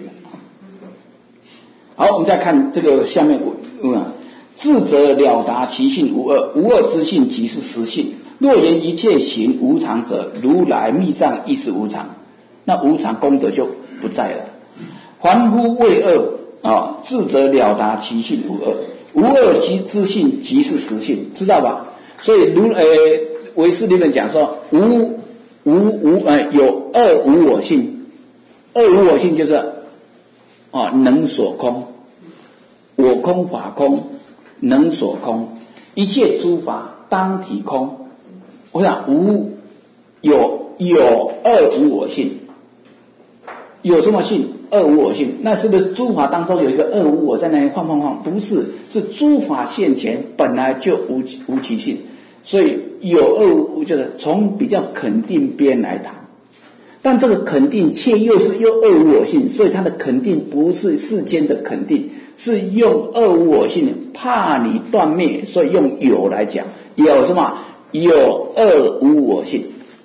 好，我们再看这个下面，嗯，智者了达其性无二，无二之性即是实性。若言一切行无常者，如来密藏亦是无常，那无常功德就不在了。凡夫谓二啊，智者了达其性无二，无二即之性即是实性，知道吧？所以如呃唯识理论讲说，无无无呃有二无我性，二无我性就是啊能所空，我空法空，能所空，一切诸法当体空。我想无有有二无我性，有什么性？二无我性，那是不是诸法当中有一个二无我在那里晃晃晃？不是，是诸法现前本来就无无其性，所以有二无就是从比较肯定边来谈，但这个肯定却又是又二无我性，所以它的肯定不是世间的肯定，是用二无我性怕你断灭，所以用有来讲，有什么？有二无我性，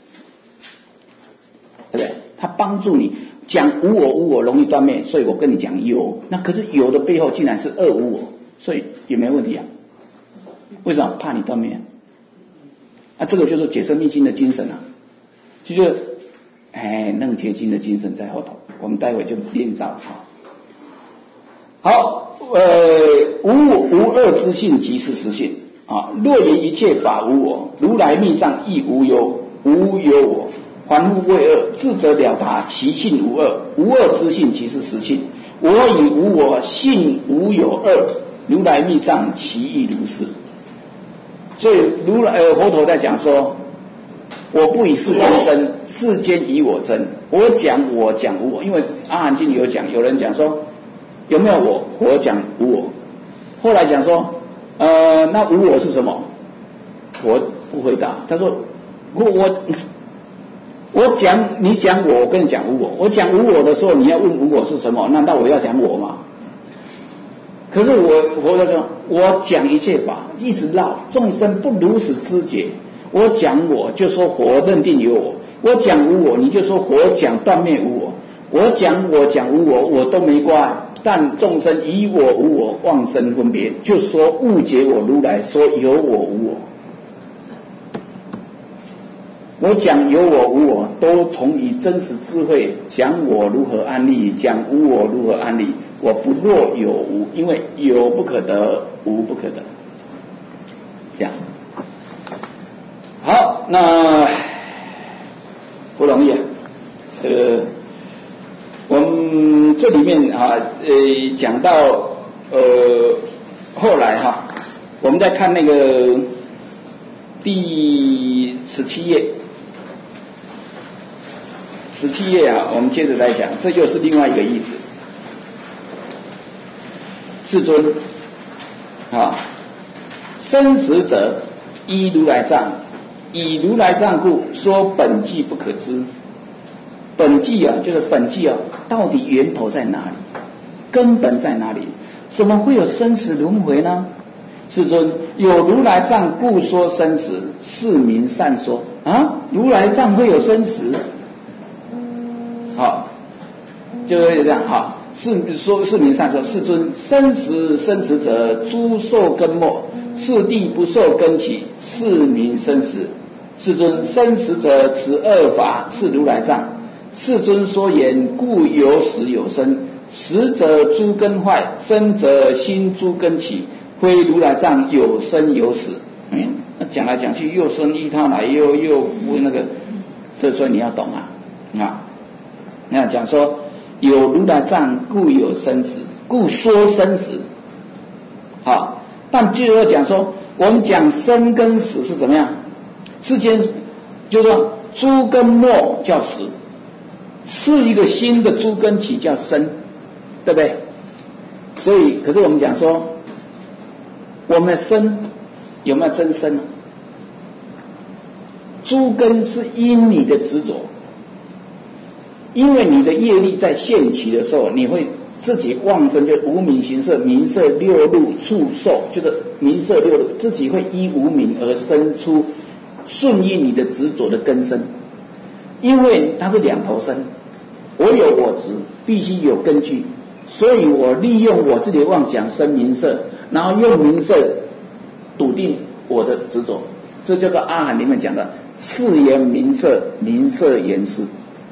对不对？它帮助你讲无我无我容易断灭，所以我跟你讲有，那可是有的背后竟然是二无我，所以也没问题啊。为什么？怕你断灭啊，这个就是解释密经的精神啊，就是哎楞伽经的精神在后头，我们待会就练到。好，呃，无我无二之性即是实性啊。若言一切法无我，如来密藏亦无有，无有我。凡夫谓二，智者了达其性无二，无二之性即是实性。我以无我，性无有二，如来密藏其亦如是。所以如来呃佛陀在讲说，我不以世间争，世间以我争。我讲我讲无我，因为阿含经有讲，有人讲说有没有我？我讲无我。后来讲说，呃，那无我是什么？我不回答。他说我我。我讲你讲我，我跟你讲无我。我讲无我的时候，你要问无我是什么？难道我要讲我吗？可是我佛陀说，我讲一切法，一直绕，众生不如此知觉。我讲我就说佛认定有我，我讲无我，你就说佛讲断灭无我。我讲我讲无我，我都没关，但众生以我无我妄生分别，就说误解我如来说有我无我。 我讲有我无我，都从以真实智慧讲我如何安立，讲无我如何安立。我不若有无，因为有不可得，无不可得。这样，好，那不容易啊。这个我们这里面啊，呃，讲到呃后来哈、啊，我们再看那个第十七页。十七页啊，我们接着来讲，这又是另外一个意思。世尊，啊，生死者依如来藏，以如来藏故，说本际不可知。本际啊，就是本际啊，到底源头在哪里？根本在哪里？怎么会有生死轮回呢？世尊，有如来藏故说生死，是名善说。啊，如来藏会有生死？好，就是这样哈。是说是名善说，世尊，生死生死者，诸受根末，次第不受根起，是名生死。世尊，生死者，此二法是如来藏。世尊说言，故有死有生，死者诸根坏，生者心诸根起，非如来藏有生有死。嗯，那讲来讲去又生依他来，又又不那个，这所以你要懂啊啊。那讲说有如来藏，故有生死，故说生死。好，但接着讲说，我们讲生跟死是怎么样？之间就是说诸根末叫死，是一个新的诸根起叫生，对不对？所以，可是我们讲说，我们的生有没有真生呢？诸根是因你的执着。因为你的业力在现起的时候，你会自己妄生，就无明行色、名色六路触受，就是名色六路，自己会依无明而生出顺应你的执着的根生。因为它是两头生，我有我执，必须有根据，所以我利用我自己的妄想生名色，然后用名色笃定我的执着，这叫做阿含里面讲的次言名色，名色言事。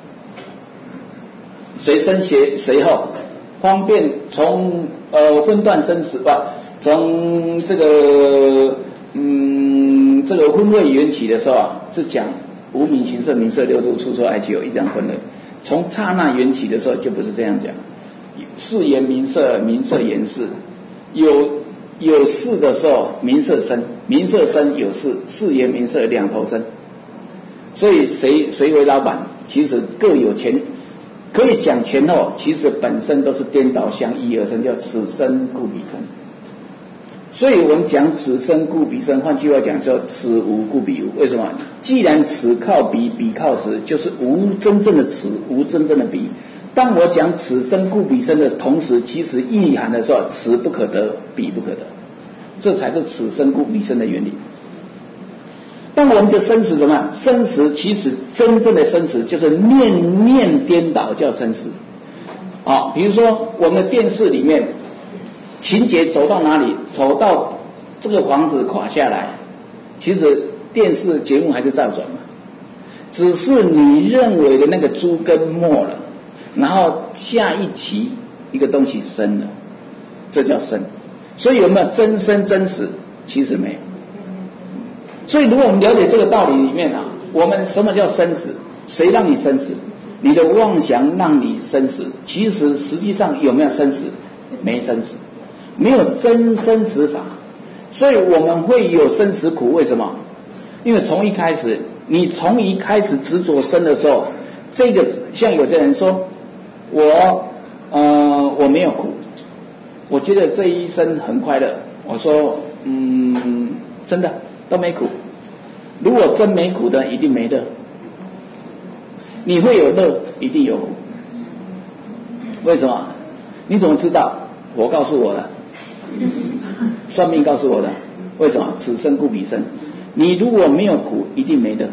谁生谁谁后，方便从呃分段生死吧，从这个嗯这个分位缘起的时候啊，是讲无明行色名色六度触受爱起有一这样分类。从刹那缘起的时候就不是这样讲，是言名色，名色言事，有有事的时候名色生，名色生有事，是言名色两头生。所以谁谁为老板，其实各有前。可以讲前后，其实本身都是颠倒相依而生，叫此生故彼生。所以我们讲此生故彼生，换句话讲叫此无故彼无。为什么？既然此靠彼，彼靠此，就是无真正的此，无真正的彼。当我讲此生故彼生的同时，其实意涵的时候，此不可得，彼不可得，这才是此生故彼生的原理。当我们的生死怎么样？生死其实真正的生死就是念念颠倒叫生死。啊，比如说我们的电视里面，情节走到哪里，走到这个房子垮下来，其实电视节目还是照转嘛，只是你认为的那个诸根没了，然后下一期一个东西生了，这叫生。所以有没有真生真死？其实没有。所以如果我们了解这个道理里面啊，我们什么叫生死？谁让你生死？你的妄想让你生死。其实实际上有没有生死？没生死，没有真生死法。所以我们会有生死苦，为什么？因为从一开始，你从一开始执着生的时候，这个像有的人说，我呃我没有苦，我觉得这一生很快乐。我说嗯，真的都没苦。如果真没苦的，一定没乐。你会有乐，一定有苦。为什么？你怎么知道？我告诉我的，算命告诉我的。为什么？此生故彼生。你如果没有苦，一定没乐。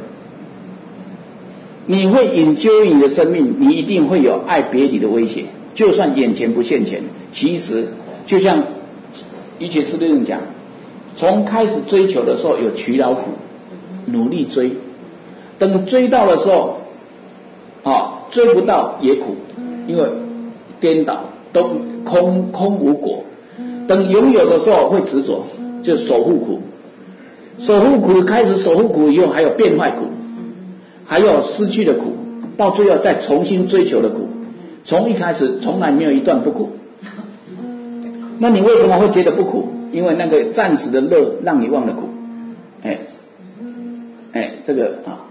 你会引咎你的生命，你一定会有爱别离的威胁。就算眼前不现前，其实就像一切是论讲，从开始追求的时候有取老虎，努力追， 等追到的时候，啊，追不到也苦，因为颠倒都空空无果。等拥有的时候会执着，就守护苦。守护苦开始守护苦以后，还有变坏苦，还有失去的苦，到最后再重新追求的苦。从一开始从来没有一段不苦。那你为什么会觉得不苦？因为那个暂时的乐让你忘了苦。哎，哎，这个啊，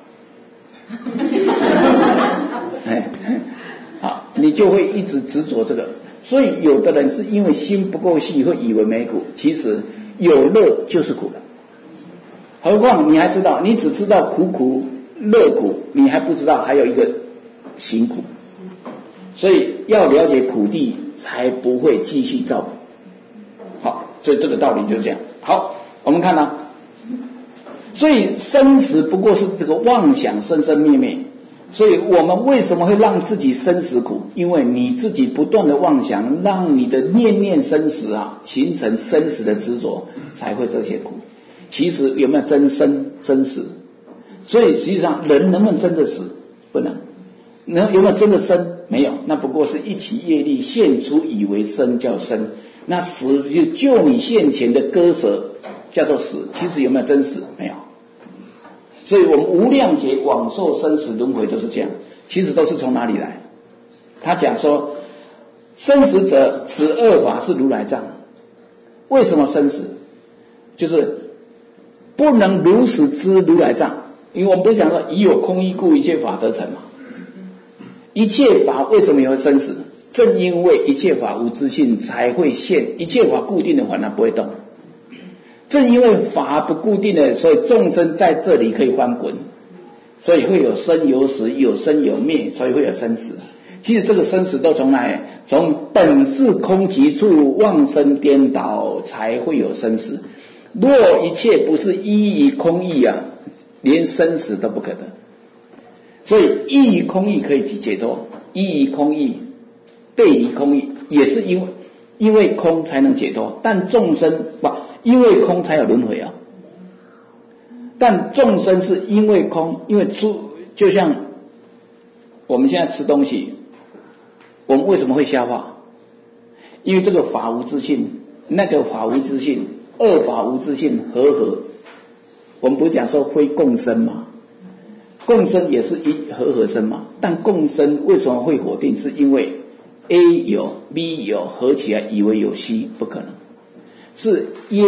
哎，好，你就会一直执着这个。所以有的人是因为心不够细，会以为没苦，其实有乐就是苦了。何况你还知道，你只知道苦苦乐苦，你还不知道还有一个行苦。所以要了解苦地，才不会继续造苦。好，所以这个道理就是这样。好，我们看啊，所以生死不过是这个妄想生生灭灭。所以我们为什么会让自己生死苦？因为你自己不断的妄想，让你的念念生死啊，形成生死的执着，才会这些苦。其实有没有真生真死？所以实际上人能不能真的死？不能。能有没有真的生？没有，那不过是一起业力现出以为生叫生，那死就就你现前的割舍叫做死。其实有没有真死？没有。所以我们无量劫往受生死轮回都是这样，其实都是从哪里来？他讲说，生死者此二法是如来藏。为什么生死？就是不能如实知如来藏，因为我们不是讲说以有空义故一切法得成嘛。一切法为什么也会生死？正因为一切法无自性才会现，一切法固定的话它不会动。正因为法不固定的，所以众生在这里可以翻滚，所以会有生有死，有生有灭，所以会有生死。其实这个生死都从哪里？从本是空即处妄生颠倒才会有生死。若一切不是依于空义啊，连生死都不可得。所以依于空义可以解脱，依于空义背离空义，也是因为因为空才能解脱。但众生不因为空才有轮回啊，但众生是因为空，因为出就像我们现在吃东西，我们为什么会消化？因为这个法无自性，那个法无自性，二法无自性合合。我们不是讲说非共生吗？共生也是一合合生嘛，但共生为什么会否定？是因为 A 有 B 有合起来以为有 C， 不可能。是因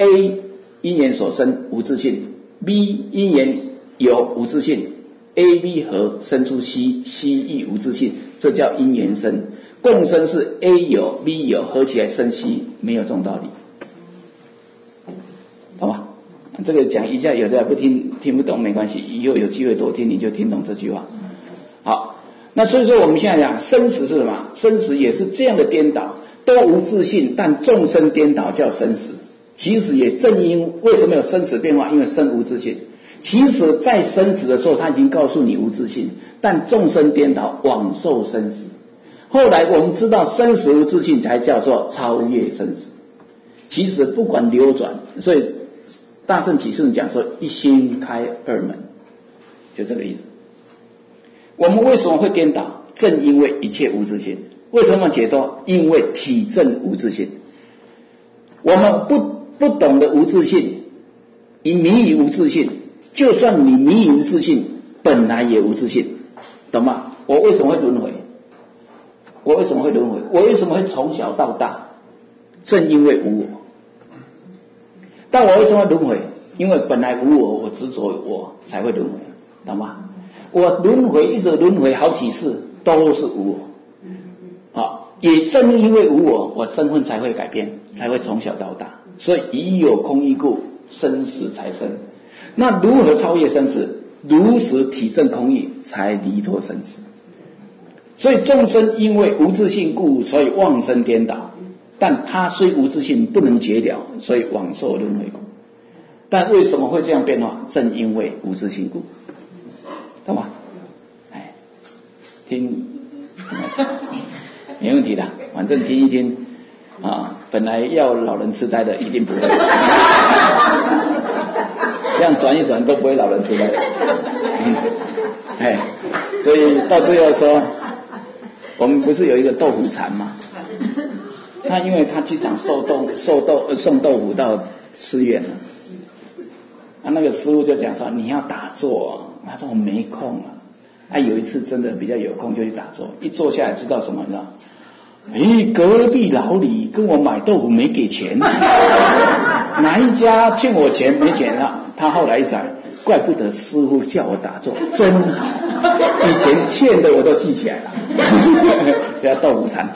A 因缘所生无自性， B 因缘有无自性， A B 合生出 C， C 亦无自性，这叫因缘生。共生是 A 有 B 有合起来生 C， 没有这种道理，懂吗？这个讲一下，有的不听听不懂没关系，以后有机会多听你就听懂这句话。好，那所以说我们现在讲生死是什么？生死也是这样的颠倒，都无自性，但众生颠倒叫生死。其实也正因为什么有生死变化？因为生无自性。其实在生死的时候他已经告诉你无自性，但众生颠倒枉受生死。后来我们知道生死无自性才叫做超越生死。其实不管流转，所以大圣起顺讲说一心开二门，就这个意思。我们为什么会颠倒？正因为一切无自性。为什么解脱？因为体证无自性。我们不不懂得无自性，以迷于无自性，就算你迷于无自性，本来也无自性，懂吗？我为什么会轮回？我为什么会轮回？我为什么会从小到大？正因为无我。但我为什么会轮回？因为本来无我，我执着我才会轮回，懂吗？我轮回一直轮回好几次，都是无我。好，也正因为无我，我身份才会改变，才会从小到大。所以以有空义故，生死才生。那如何超越生死？如实体证空义，才离脱生死。所以众生因为无自性故，所以妄生颠倒。但他虽无自性，不能解了，所以枉受轮回故。但为什么会这样变化？正因为无自性故，懂吗？哎，听，没问题的，反正听一听啊。本来要老人痴呆的，一定不会。 这样转一转都不会老人痴呆。嗯，哎，所以到最后说，我们不是有一个豆腐禅吗？他因为他经常送豆送豆送豆腐到寺院了，啊，那个师傅就讲说你要打坐，他说我没空了。啊，有一次真的比较有空就去打坐，一坐下来知道什么？你知道？哎，隔壁老李跟我买豆腐没给钱，哪一家欠我钱没钱啊？他后来一想，怪不得师傅叫我打坐，真好，以前欠的我都记起来了，叫豆腐禅。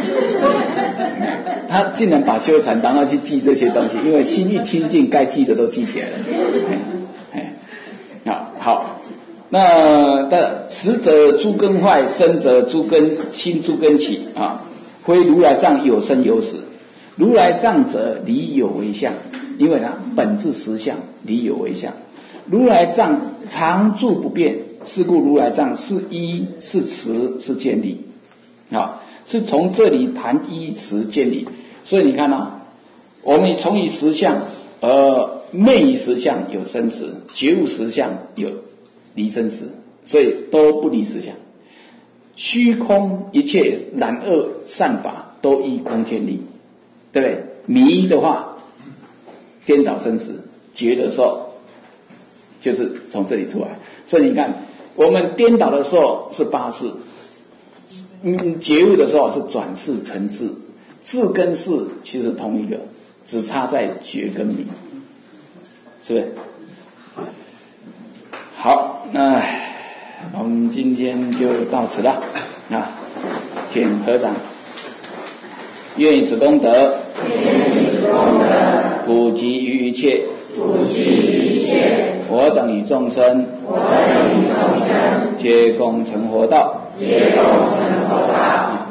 他竟然把修禅当他去记这些东西，因为心一清净，该记的都记起来了。哎，好，好。那的实则诸根坏，生则诸根心诸根起啊。非如来藏有生有死，如来藏者离有为相，因为它本质实相，离有为相。如来藏常住不变，是故如来藏是依是持是见理啊，是从这里谈依持见理。所以你看啊，我们从以实相而昧以实相有生死，觉悟实相有离生死，所以都不离实相。虚空一切染恶善法都依空见理，对不对？迷的话颠倒生死，觉的时候就是从这里出来。所以你看我们颠倒的时候是八识，嗯，觉悟的时候是转识成智，智跟识其实同一个，只差在觉跟迷，是不是？好，那我们今天就到此了啊，请合掌。愿以此功德，普及于一切，普及于一切，我等与众生，我等与众生，皆共成佛道，皆共成佛道。